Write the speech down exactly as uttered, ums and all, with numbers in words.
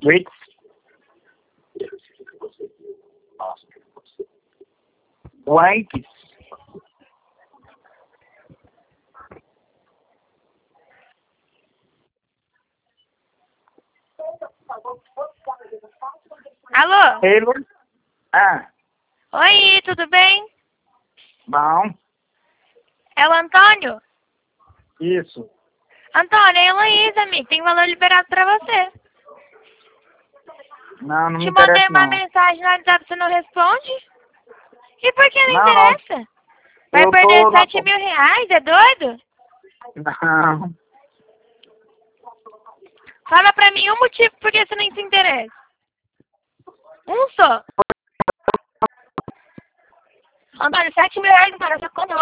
Wait. Likes. Alô? Hello. Ah, Oi, tudo bem? bom. É o Antônio? Isso. Antônio, é a Heloísa, amigo. Tem valor liberado pra você. Não, não me Te mandei interessa, uma não. mensagem no WhatsApp, você não responde? E por que não, Não, não. interessa? Vai Eu perder tô na... sete mil reais, é doido? Não. Fala pra mim um motivo por que você não se interessa. Um só. Antônio, sete mil reais não para sua conta,